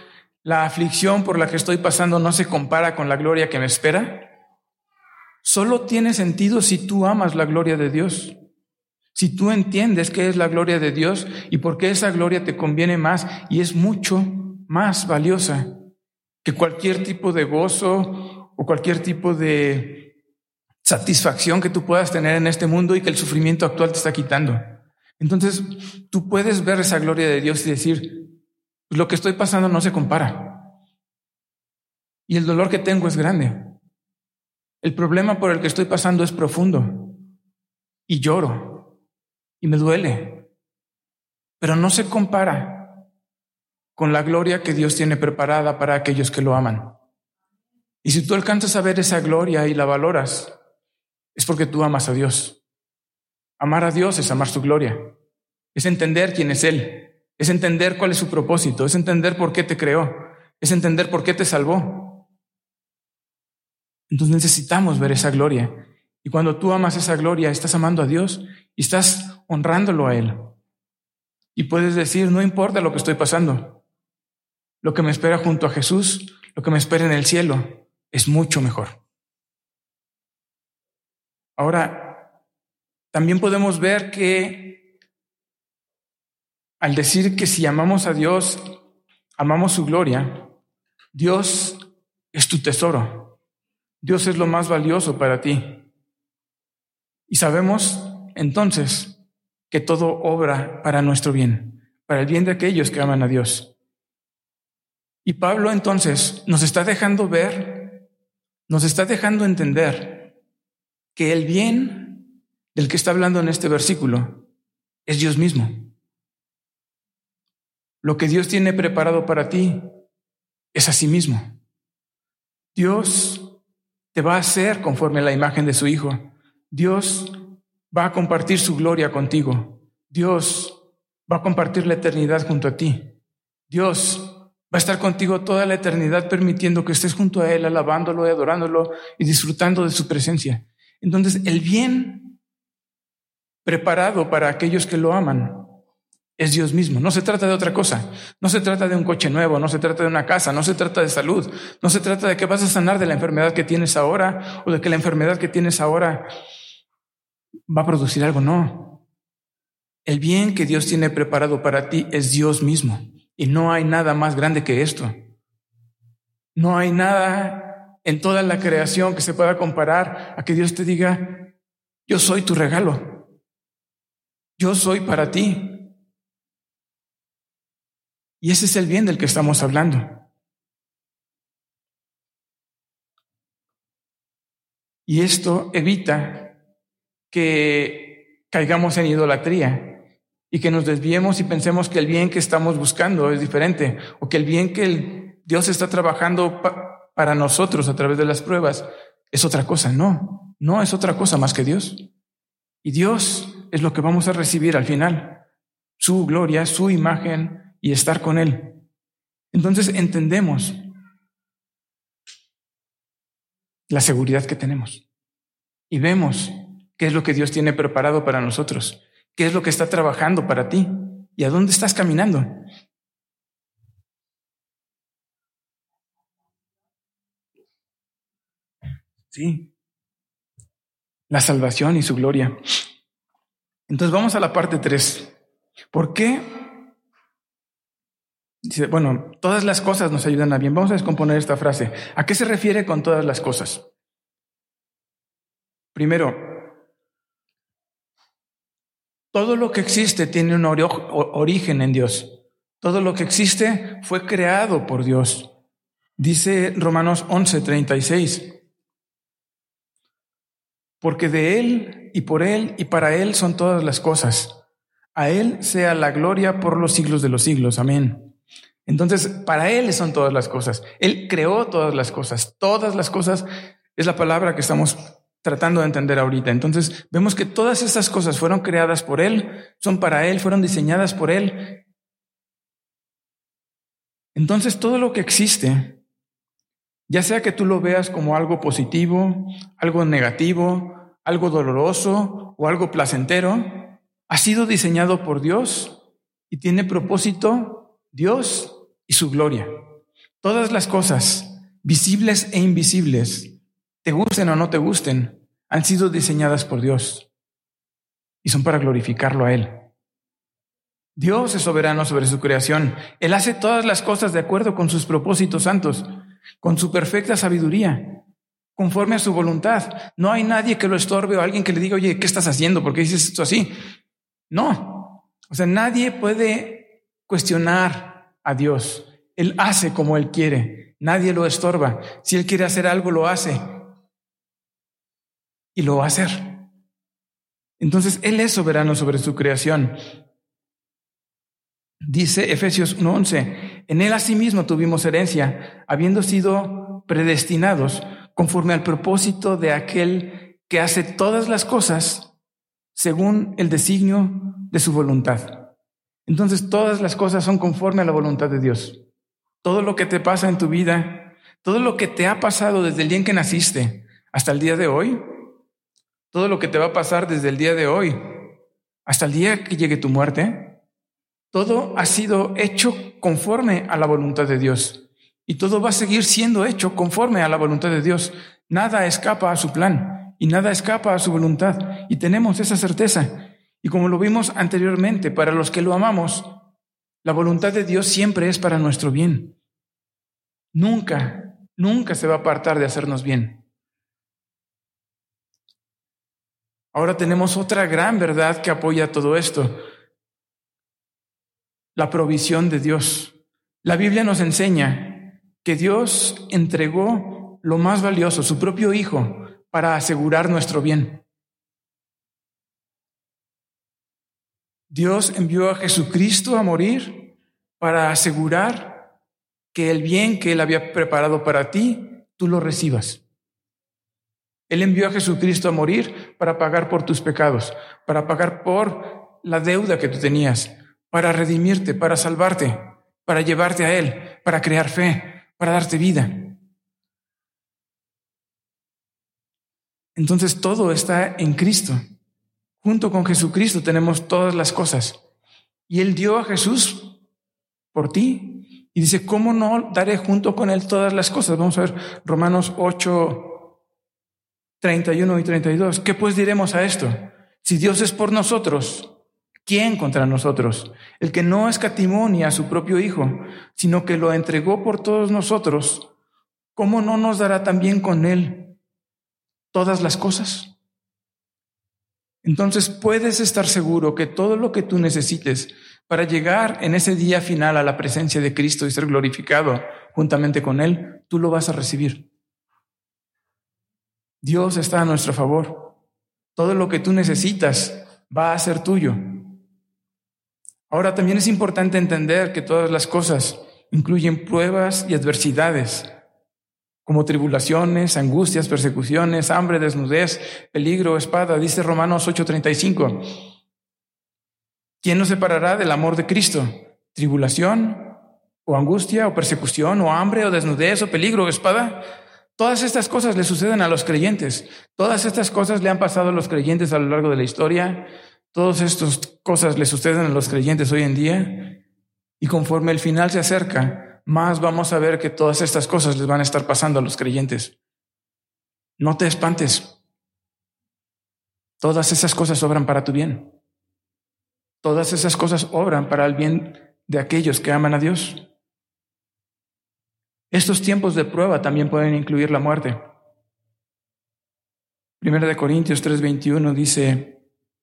la aflicción por la que estoy pasando no se compara con la gloria que me espera, solo tiene sentido si tú amas la gloria de Dios. Si tú entiendes qué es la gloria de Dios y por qué esa gloria te conviene más y es mucho más valiosa que cualquier tipo de gozo o cualquier tipo de satisfacción que tú puedas tener en este mundo y que el sufrimiento actual te está quitando. Entonces, tú puedes ver esa gloria de Dios y decir, pues lo que estoy pasando no se compara. Y el dolor que tengo es grande. El problema por el que estoy pasando es profundo. Y lloro. Y me duele. Pero no se compara con la gloria que Dios tiene preparada para aquellos que lo aman. Y si tú alcanzas a ver esa gloria y la valoras, es porque tú amas a Dios. Amar a Dios es amar su gloria. Es entender quién es Él. Es entender cuál es su propósito. Es entender por qué te creó. Es entender por qué te salvó. Entonces necesitamos ver esa gloria. Y cuando tú amas esa gloria, estás amando a Dios y estás honrándolo a Él. Y puedes decir, no importa lo que estoy pasando. Lo que me espera junto a Jesús, lo que me espera en el cielo, es mucho mejor. Ahora, también podemos ver que al decir que si amamos a Dios, amamos su gloria, Dios es tu tesoro. Dios es lo más valioso para ti. Y sabemos entonces que todo obra para nuestro bien, para el bien de aquellos que aman a Dios. Y Pablo entonces nos está dejando ver, nos está dejando entender que el bien del que está hablando en este versículo es Dios mismo. Lo que Dios tiene preparado para ti es a sí mismo. Dios te va a hacer conforme a la imagen de su Hijo. Dios va a compartir su gloria contigo. Dios va a compartir la eternidad junto a ti. Dios va a estar contigo toda la eternidad, permitiendo que estés junto a Él, alabándolo y adorándolo y disfrutando de su presencia. Entonces, el bien preparado para aquellos que lo aman es Dios mismo. No se trata de otra cosa. No se trata de un coche nuevo, no se trata de una casa, no se trata de salud, no se trata de que vas a sanar de la enfermedad que tienes ahora o de que la enfermedad que tienes ahora va a producir algo. No. El bien que Dios tiene preparado para ti es Dios mismo. Y no hay nada más grande que esto. No hay nada en toda la creación que se pueda comparar a que Dios te diga, yo soy tu regalo. Yo soy para ti. Y ese es el bien del que estamos hablando. Y esto evita que caigamos en idolatría y que nos desviemos y pensemos que el bien que estamos buscando es diferente o que el bien que el Dios está trabajando pa- para nosotros a través de las pruebas es otra cosa. No, no es otra cosa más que Dios. Y Dios es lo que vamos a recibir al final. Su gloria, su imagen y estar con Él. Entonces entendemos la seguridad que tenemos y vemos qué es lo que Dios tiene preparado para nosotros, qué es lo que está trabajando para ti y a dónde estás caminando. Sí, la salvación y su gloria. Entonces vamos a la parte tres. ¿Por qué? Dice, bueno, todas las cosas nos ayudan a bien. Vamos a descomponer esta frase. ¿A qué se refiere con todas las cosas? Primero, todo lo que existe tiene un ori- origen en Dios. Todo lo que existe fue creado por Dios. Dice Romanos once, treinta y seis. Porque de Él y por Él y para Él son todas las cosas. A Él sea la gloria por los siglos de los siglos. Amén. Entonces, para Él son todas las cosas. Él creó todas las cosas. Todas las cosas es la palabra que estamos tratando de entender ahorita. Entonces, vemos que todas estas cosas fueron creadas por Él, son para Él, fueron diseñadas por Él. Entonces, todo lo que existe, ya sea que tú lo veas como algo positivo, algo negativo, algo doloroso o algo placentero, ha sido diseñado por Dios y tiene propósito Dios y su gloria. Todas las cosas, visibles e invisibles, te gusten o no te gusten, han sido diseñadas por Dios y son para glorificarlo a Él. Dios es soberano sobre su creación. Él hace todas las cosas de acuerdo con sus propósitos santos, con su perfecta sabiduría, conforme a su voluntad. No hay nadie que lo estorbe o alguien que le diga, oye, ¿qué estás haciendo? ¿Por qué dices esto así? No. O sea, nadie puede cuestionar a Dios. Él hace como Él quiere. Nadie lo estorba. Si Él quiere hacer algo, lo hace. Y lo va a hacer. Entonces, Él es soberano sobre su creación. Dice Efesios uno once, en Él asimismo tuvimos herencia, habiendo sido predestinados conforme al propósito de aquel que hace todas las cosas según el designio de su voluntad. Entonces, todas las cosas son conforme a la voluntad de Dios. Todo lo que te pasa en tu vida, todo lo que te ha pasado desde el día en que naciste hasta el día de hoy, todo lo que te va a pasar desde el día de hoy hasta el día que llegue tu muerte, todo ha sido hecho conforme a la voluntad de Dios y todo va a seguir siendo hecho conforme a la voluntad de Dios. Nada escapa a su plan y nada escapa a su voluntad y tenemos esa certeza. Y como lo vimos anteriormente, para los que lo amamos, la voluntad de Dios siempre es para nuestro bien. Nunca, nunca se va a apartar de hacernos bien. Ahora tenemos otra gran verdad que apoya todo esto. La provisión de Dios. La Biblia nos enseña que Dios entregó lo más valioso, su propio Hijo, para asegurar nuestro bien. Dios envió a Jesucristo a morir para asegurar que el bien que Él había preparado para ti, tú lo recibas. Él envió a Jesucristo a morir para pagar por tus pecados, para pagar por la deuda que tú tenías, para redimirte, para salvarte, para llevarte a Él, para crear fe, para darte vida. Entonces todo está en Cristo. Junto con Jesucristo tenemos todas las cosas. Y Él dio a Jesús por ti. Y dice, ¿cómo no daré junto con Él todas las cosas? Vamos a ver Romanos ocho, treinta y uno y treinta y dos. ¿Qué pues diremos a esto? Si Dios es por nosotros, ¿quién contra nosotros? El que no escatimó ni a su propio Hijo, sino que lo entregó por todos nosotros, ¿cómo no nos dará también con Él todas las cosas? Entonces puedes estar seguro que todo lo que tú necesites para llegar en ese día final a la presencia de Cristo y ser glorificado juntamente con Él, tú lo vas a recibir. Dios está a nuestro favor. Todo lo que tú necesitas va a ser tuyo. Ahora también es importante entender que todas las cosas incluyen pruebas y adversidades, como tribulaciones, angustias, persecuciones, hambre, desnudez, peligro, espada. Dice Romanos ocho treinta y cinco. ¿Quién nos separará del amor de Cristo? ¿Tribulación, o angustia, o persecución, o hambre, o desnudez, o peligro, o espada? Todas estas cosas le suceden a los creyentes. Todas estas cosas le han pasado a los creyentes a lo largo de la historia. Todas estas cosas le suceden a los creyentes hoy en día. Y conforme el final se acerca, más vamos a ver que todas estas cosas les van a estar pasando a los creyentes. No te espantes. Todas esas cosas obran para tu bien. Todas esas cosas obran para el bien de aquellos que aman a Dios. Estos tiempos de prueba también pueden incluir la muerte. Primera de Corintios tres veintiuno dice: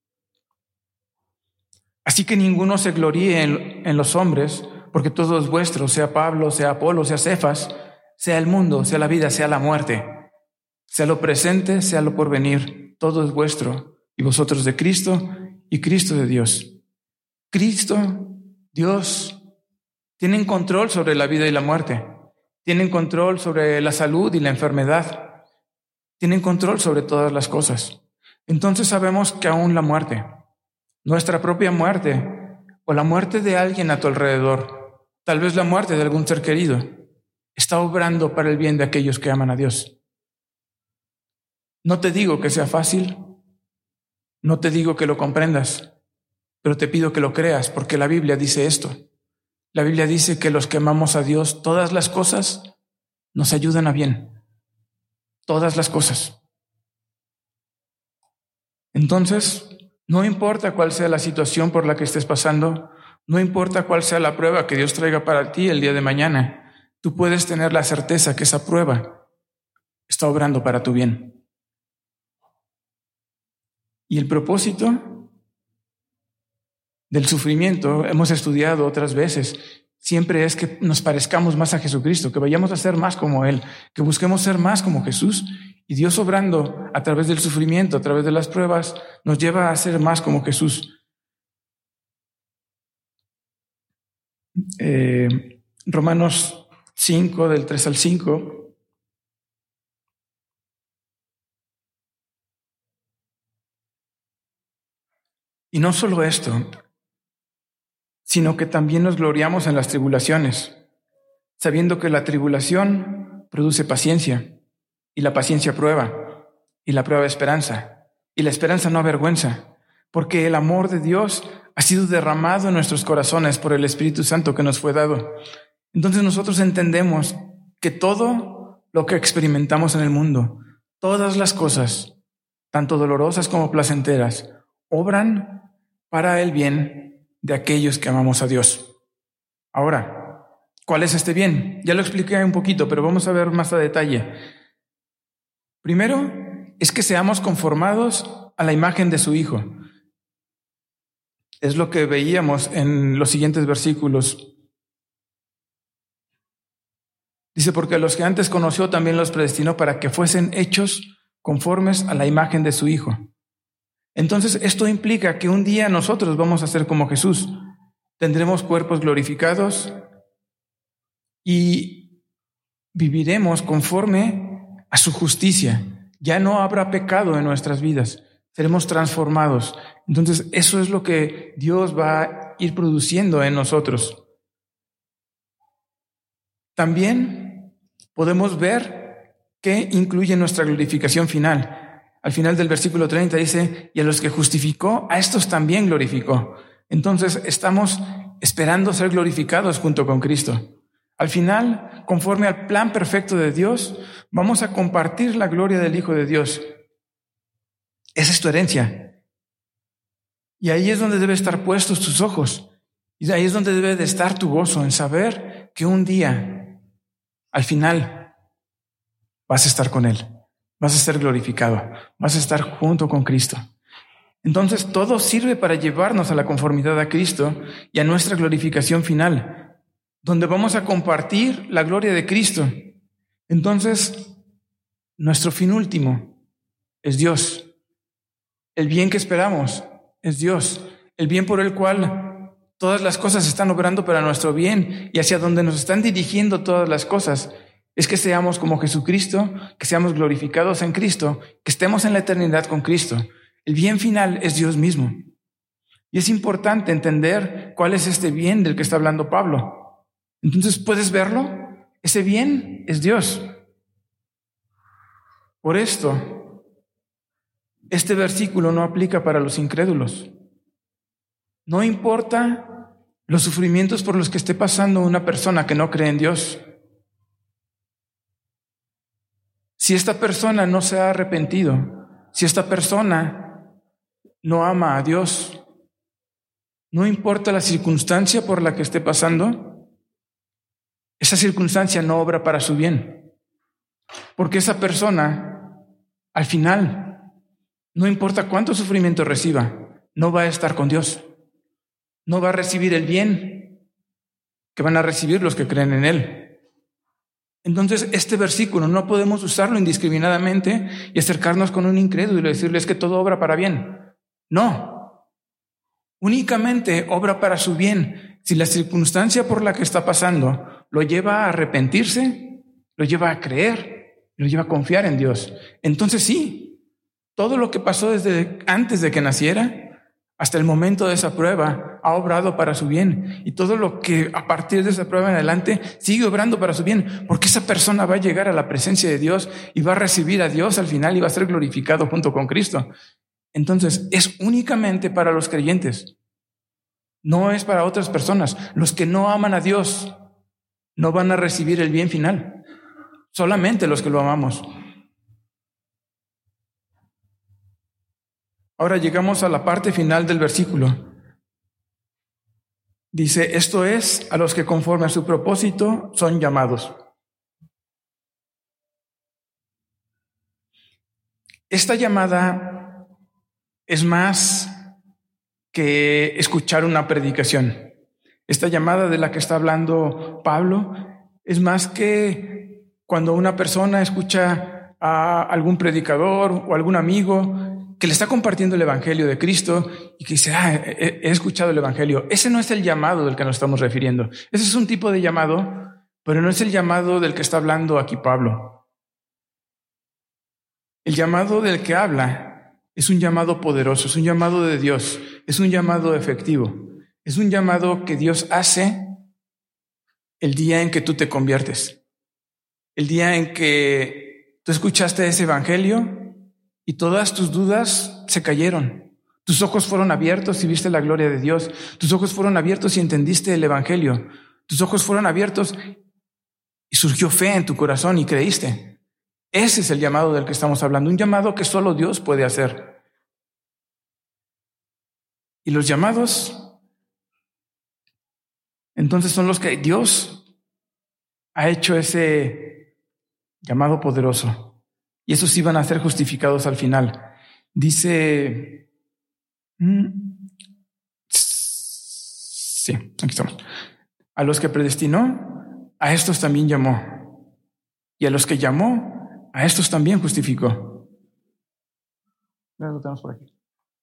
así que ninguno se gloríe en, en los hombres, porque todo es vuestro, sea Pablo, sea Apolo, sea Cefas, sea el mundo, sea la vida, sea la muerte, sea lo presente, sea lo porvenir, todo es vuestro, y vosotros de Cristo, y Cristo de Dios. Cristo, Dios, tienen control sobre la vida y la muerte, tienen control sobre la salud y la enfermedad, tienen control sobre todas las cosas. Entonces sabemos que aún la muerte, nuestra propia muerte, o la muerte de alguien a tu alrededor, tal vez la muerte de algún ser querido, está obrando para el bien de aquellos que aman a Dios. No te digo que sea fácil, no te digo que lo comprendas, pero te pido que lo creas, porque la Biblia dice esto. La Biblia dice que los que amamos a Dios, todas las cosas nos ayudan a bien. Todas las cosas. Entonces, no importa cuál sea la situación por la que estés pasando, no importa cuál sea la prueba que Dios traiga para ti el día de mañana, tú puedes tener la certeza que esa prueba está obrando para tu bien. Y el propósito del sufrimiento, hemos estudiado otras veces, siempre es que nos parezcamos más a Jesucristo, que vayamos a ser más como Él, que busquemos ser más como Jesús. Y Dios obrando a través del sufrimiento, a través de las pruebas, nos lleva a ser más como Jesús. Eh, Romanos cinco, del tres al cinco. Y no solo esto, sino que también nos gloriamos en las tribulaciones, sabiendo que la tribulación produce paciencia, y la paciencia prueba, y la prueba esperanza, y la esperanza no avergüenza, porque el amor de Dios ha sido derramado en nuestros corazones por el Espíritu Santo que nos fue dado. Entonces nosotros entendemos que todo lo que experimentamos en el mundo, todas las cosas, tanto dolorosas como placenteras, obran para el bien de aquellos que amamos a Dios. Ahora, ¿cuál es este bien? Ya lo expliqué un poquito, pero vamos a ver más a detalle. Primero, es que seamos conformados a la imagen de su Hijo. Es lo que veíamos en los siguientes versículos. Dice, porque a los que antes conoció también los predestinó para que fuesen hechos conformes a la imagen de su Hijo. Entonces, esto implica que un día nosotros vamos a ser como Jesús. Tendremos cuerpos glorificados y viviremos conforme a su justicia. Ya no habrá pecado en nuestras vidas. Seremos transformados. Entonces, eso es lo que Dios va a ir produciendo en nosotros. También podemos ver qué incluye nuestra glorificación final. Al final del versículo treinta dice, y a los que justificó, a estos también glorificó. Entonces estamos esperando ser glorificados junto con Cristo. Al final, conforme al plan perfecto de Dios, vamos a compartir la gloria del Hijo de Dios. Esa es tu herencia. Y ahí es donde deben estar puestos tus ojos. Y ahí es donde debe de estar tu gozo, en saber que un día, al final, vas a estar con Él. Vas a ser glorificado, vas a estar junto con Cristo. Entonces todo sirve para llevarnos a la conformidad a Cristo y a nuestra glorificación final, donde vamos a compartir la gloria de Cristo. Entonces, nuestro fin último es Dios. El bien que esperamos es Dios. El bien por el cual todas las cosas están obrando para nuestro bien y hacia donde nos están dirigiendo todas las cosas. Es que seamos como Jesucristo, que seamos glorificados en Cristo, que estemos en la eternidad con Cristo. El bien final es Dios mismo. Y es importante entender cuál es este bien del que está hablando Pablo. Entonces, ¿puedes verlo? Ese bien es Dios. Por esto, este versículo no aplica para los incrédulos. No importa los sufrimientos por los que esté pasando una persona que no cree en Dios. Si esta persona no se ha arrepentido, si esta persona no ama a Dios, no importa la circunstancia por la que esté pasando, esa circunstancia no obra para su bien. Porque esa persona, al final, no importa cuánto sufrimiento reciba, no va a estar con Dios. No va a recibir el bien que van a recibir los que creen en Él. Entonces, este versículo no podemos usarlo indiscriminadamente y acercarnos con un incrédulo y decirles que todo obra para bien. No. Únicamente obra para su bien si la circunstancia por la que está pasando lo lleva a arrepentirse, lo lleva a creer, lo lleva a confiar en Dios. Entonces sí, todo lo que pasó desde antes de que naciera hasta el momento de esa prueba ha obrado para su bien. Y todo lo que a partir de esa prueba en adelante sigue obrando para su bien, porque esa persona va a llegar a la presencia de Dios y va a recibir a Dios al final y va a ser glorificado junto con Cristo. Entonces, es únicamente para los creyentes. No es para otras personas. Los que no aman a Dios no van a recibir el bien final. Solamente los que lo amamos. Ahora llegamos a la parte final del versículo. Dice, esto es, a los que conforme a su propósito son llamados. Esta llamada es más que escuchar una predicación. Esta llamada de la que está hablando Pablo es más que cuando una persona escucha a algún predicador o algún amigo que le está compartiendo el evangelio de Cristo y que dice, ah, he, he escuchado el evangelio. Ese no es el llamado del que nos estamos refiriendo. Ese es un tipo de llamado, pero no es el llamado del que está hablando aquí Pablo. El llamado del que habla es un llamado poderoso, es un llamado de Dios, es un llamado efectivo, es un llamado que Dios hace el día en que tú te conviertes, el día en que tú escuchaste ese evangelio y todas tus dudas se cayeron. Tus ojos fueron abiertos y viste la gloria de Dios. Tus ojos fueron abiertos y entendiste el evangelio. Tus ojos fueron abiertos y surgió fe en tu corazón y creíste. Ese es el llamado del que estamos hablando, un llamado que solo Dios puede hacer. Y los llamados, entonces, son los que Dios ha hecho ese llamado poderoso. Y esos iban a ser justificados al final. Dice, sí, aquí estamos. A los que predestinó, a estos también llamó. Y a los que llamó, a estos también justificó. Lo tenemos por aquí.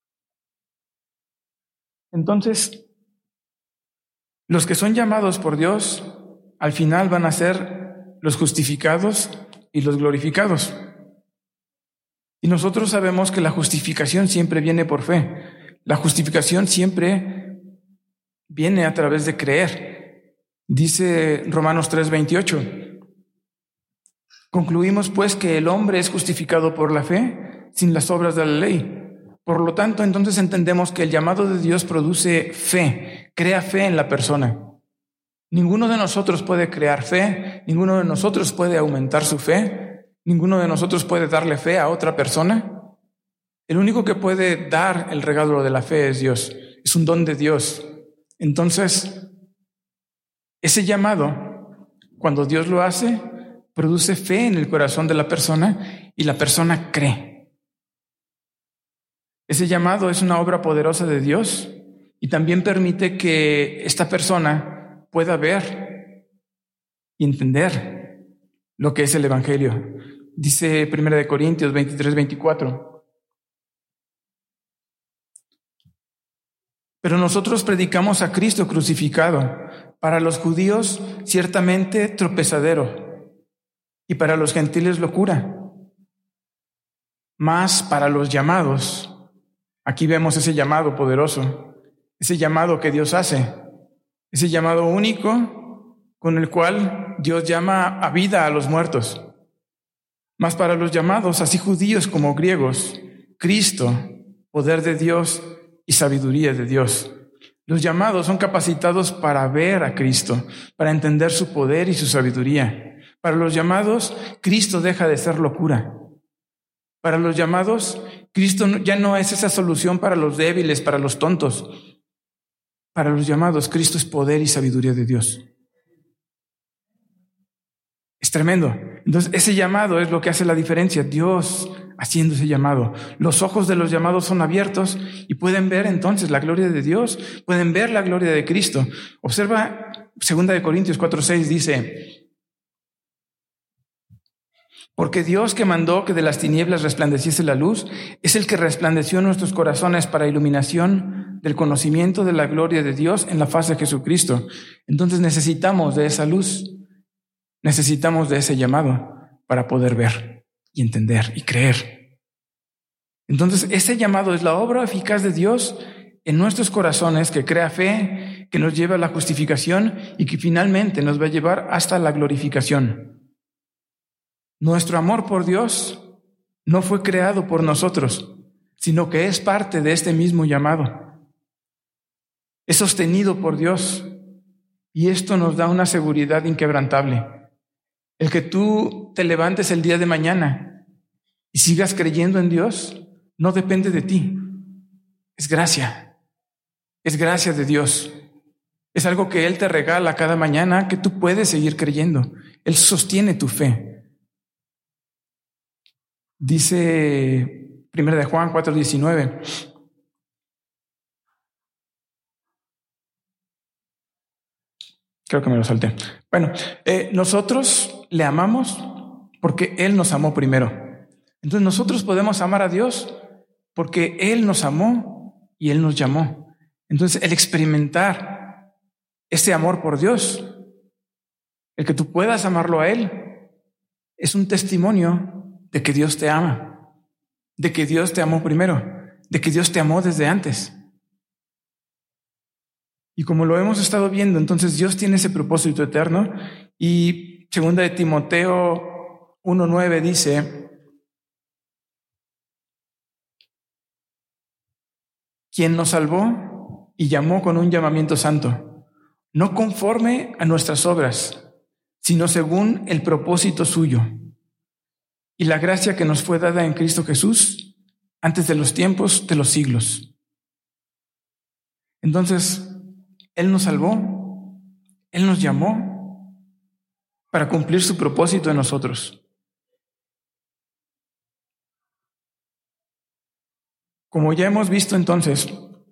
Entonces, los que son llamados por Dios, al final van a ser los justificados y los glorificados. Y nosotros sabemos que la justificación siempre viene por fe. La justificación siempre viene a través de creer. Dice Romanos tres veintiocho. Concluimos pues que el hombre es justificado por la fe sin las obras de la ley. Por lo tanto, entonces entendemos que el llamado de Dios produce fe, crea fe en la persona. Ninguno de nosotros puede crear fe, ninguno de nosotros puede aumentar su fe. Ninguno de nosotros puede darle fe a otra persona. El único que puede dar el regalo de la fe es Dios. Es un don de Dios. Entonces, ese llamado, cuando Dios lo hace, produce fe en el corazón de la persona y la persona cree. Ese llamado es una obra poderosa de Dios y también permite que esta persona pueda ver y entender lo que es el evangelio. Dice primera de Corintios veintitrés veinticuatro. Pero nosotros predicamos a Cristo crucificado, para los judíos ciertamente tropezadero, y para los gentiles locura. Mas para los llamados, aquí vemos ese llamado poderoso, ese llamado que Dios hace, ese llamado único con el cual Dios llama a vida a los muertos. Mas para los llamados, así judíos como griegos, Cristo, poder de Dios y sabiduría de Dios. Los llamados son capacitados para ver a Cristo, para entender su poder y su sabiduría. Para los llamados, Cristo deja de ser locura. Para los llamados, Cristo ya no es esa solución para los débiles, para los tontos. Para los llamados, Cristo es poder y sabiduría de Dios. Es tremendo. Entonces, ese llamado es lo que hace la diferencia. Dios haciendo ese llamado. Los ojos de los llamados son abiertos y pueden ver entonces la gloria de Dios, pueden ver la gloria de Cristo. Observa, segunda de Corintios cuatro seis dice, porque Dios que mandó que de las tinieblas resplandeciese la luz, es el que resplandeció en nuestros corazones para iluminación del conocimiento de la gloria de Dios en la faz de Jesucristo. Entonces necesitamos de esa luz. Necesitamos de ese llamado para poder ver y entender y creer. Entonces, ese llamado es la obra eficaz de Dios en nuestros corazones que crea fe, que nos lleva a la justificación y que finalmente nos va a llevar hasta la glorificación. Nuestro amor por Dios no fue creado por nosotros, sino que es parte de este mismo llamado. es sostenido por Dios. Y esto nos da una seguridad inquebrantable. El que tú te levantes el día de mañana y sigas creyendo en Dios no depende de ti. Es gracia. Es gracia de Dios. Es algo que Él te regala cada mañana que tú puedes seguir creyendo. Él sostiene tu fe. Dice primera de Juan cuatro diecinueve. Creo que me lo salté. Bueno, eh, nosotros le amamos porque Él nos amó primero. Entonces nosotros podemos amar a Dios porque Él nos amó y Él nos llamó. Entonces el experimentar ese amor por Dios, el que tú puedas amarlo a Él, es un testimonio de que Dios te ama, de que Dios te amó primero, de que Dios te amó desde antes. Y como lo hemos estado viendo, entonces Dios tiene ese propósito eterno. Y segunda de Timoteo uno nueve dice: quien nos salvó y llamó con un llamamiento santo, no conforme a nuestras obras, sino según el propósito suyo y la gracia que nos fue dada en Cristo Jesús antes de los tiempos de los siglos. Entonces, Él nos salvó, Él nos llamó para cumplir su propósito en nosotros. Como ya hemos visto entonces,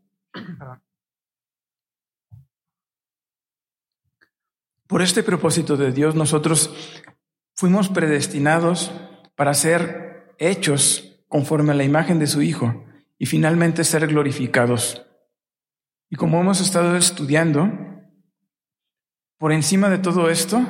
por este propósito de Dios nosotros fuimos predestinados para ser hechos conforme a la imagen de su Hijo y finalmente ser glorificados. Y como hemos estado estudiando, por encima de todo esto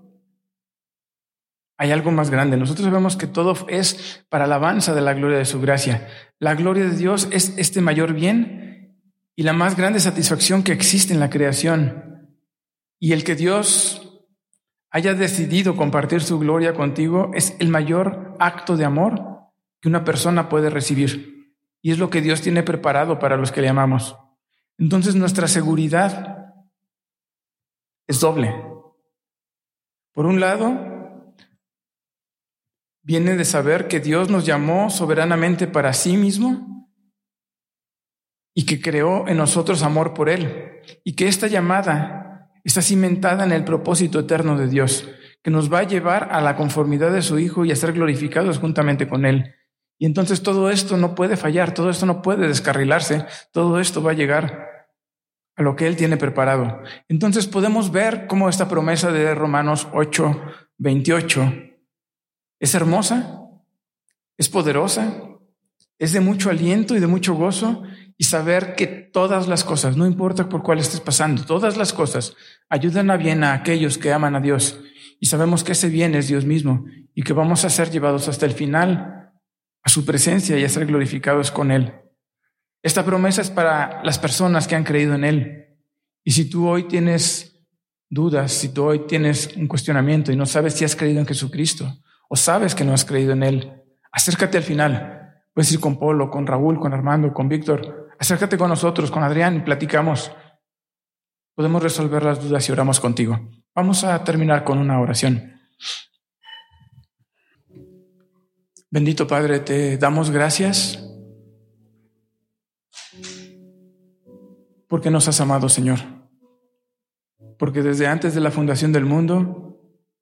hay algo más grande. Nosotros sabemos que todo es para alabanza de la gloria de su gracia. La gloria de Dios es este mayor bien y la más grande satisfacción que existe en la creación. Y el que Dios haya decidido compartir su gloria contigo es el mayor acto de amor que una persona puede recibir. Y es lo que Dios tiene preparado para los que le amamos. Entonces nuestra seguridad es doble. Por un lado, viene de saber que Dios nos llamó soberanamente para sí mismo y que creó en nosotros amor por Él, y que esta llamada está cimentada en el propósito eterno de Dios, que nos va a llevar a la conformidad de su Hijo y a ser glorificados juntamente con Él. Y entonces todo esto no puede fallar, todo esto no puede descarrilarse, todo esto va a llegar a lo que Él tiene preparado. Entonces podemos ver cómo esta promesa de Romanos ocho veintiocho es hermosa, es poderosa, es de mucho aliento y de mucho gozo, y saber que todas las cosas, no importa por cuál estés pasando, todas las cosas ayudan a bien a aquellos que aman a Dios, y sabemos que ese bien es Dios mismo y que vamos a ser llevados hasta el final a su presencia y a ser glorificados con Él. Esta promesa es para las personas que han creído en Él. Y si tú hoy tienes dudas, si tú hoy tienes un cuestionamiento y no sabes si has creído en Jesucristo o sabes que no has creído en Él, acércate al final. Puedes ir con Polo, con Raúl, con Armando, con Víctor. Acércate con nosotros, con Adrián, y platicamos. Podemos resolver las dudas y oramos contigo. Vamos a terminar con una oración. Bendito Padre, te damos gracias porque nos has amado, Señor. Porque desde antes de la fundación del mundo,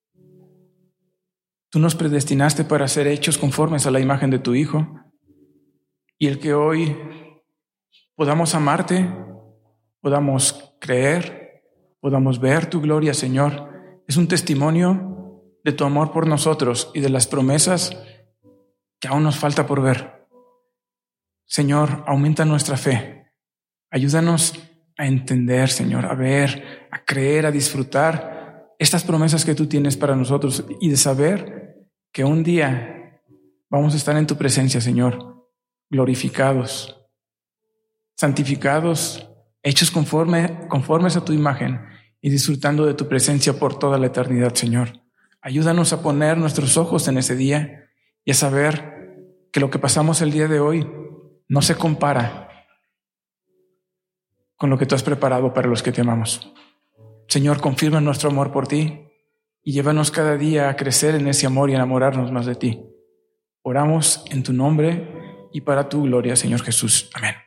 tú nos predestinaste para ser hechos conformes a la imagen de tu Hijo. Y el que hoy podamos amarte, podamos creer, podamos ver tu gloria, Señor, es un testimonio de tu amor por nosotros y de las promesas que aún nos falta por ver. Señor, aumenta nuestra fe. Ayúdanos a entender, Señor, a ver, a creer, a disfrutar estas promesas que tú tienes para nosotros y de saber que un día vamos a estar en tu presencia, Señor, glorificados, santificados, hechos conforme, conformes a tu imagen y disfrutando de tu presencia por toda la eternidad, Señor. Ayúdanos a poner nuestros ojos en ese día y a saber que lo que pasamos el día de hoy no se compara con lo que tú has preparado para los que te amamos. Señor, confirma nuestro amor por ti y llévanos cada día a crecer en ese amor y enamorarnos más de ti. Oramos en tu nombre y para tu gloria, Señor Jesús. Amén.